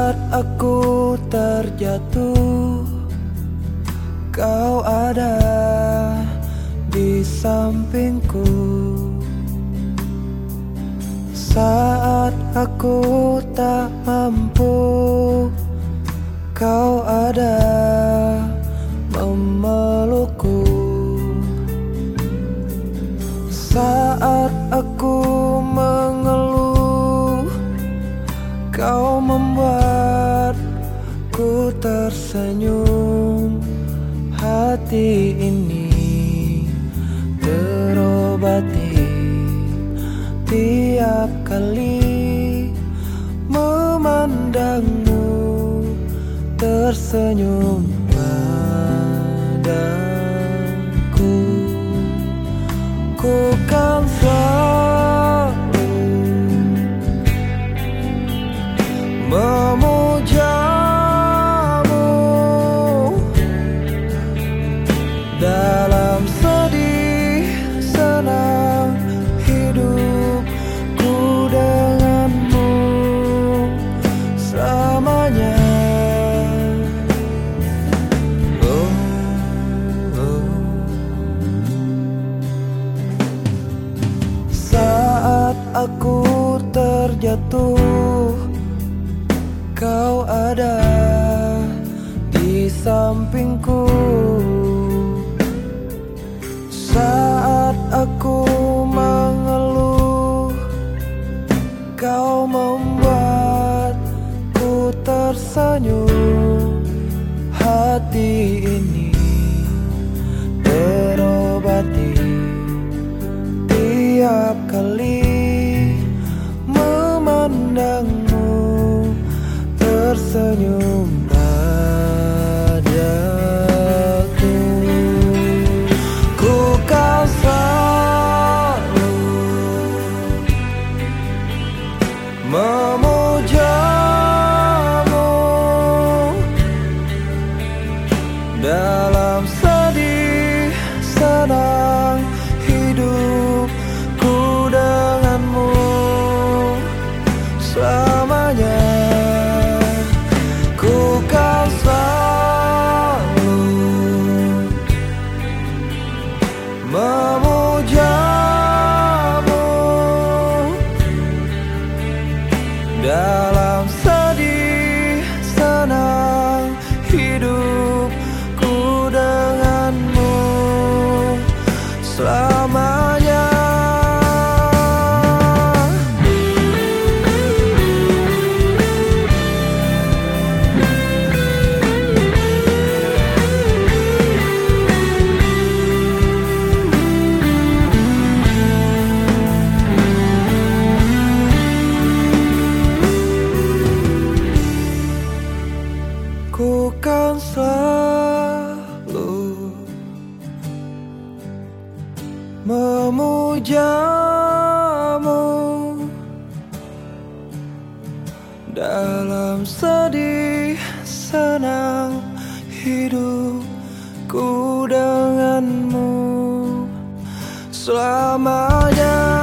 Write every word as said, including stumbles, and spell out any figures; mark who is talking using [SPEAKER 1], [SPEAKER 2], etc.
[SPEAKER 1] Saat aku terjatuh, kau ada di sampingku. Saat aku tak mampu, kau ada memelukku. Saat aku mengeluh, kau membuatku tersenyum. Hati ini terobati tiap kali memandangmu tersenyum padaku. Ku kan selalu memujamu dalam sedih senang hidupku denganmu selamanya. Oh, oh. Saat aku terjatuh, kau ada di sampingku. Saat aku mengeluh, kau membuatku tersenyum. Hati ini terobati tiap kali memandangmu tersenyum padaku. Ku kan selalu memujamu dalam sedih senang hidupku denganmu selamanya. Ku kan selalu memujamu dalam sedih senang hidupku denganmu selamanya. Ku kan selalu memujamu dalam sedih senang hidupku denganmu selamanya.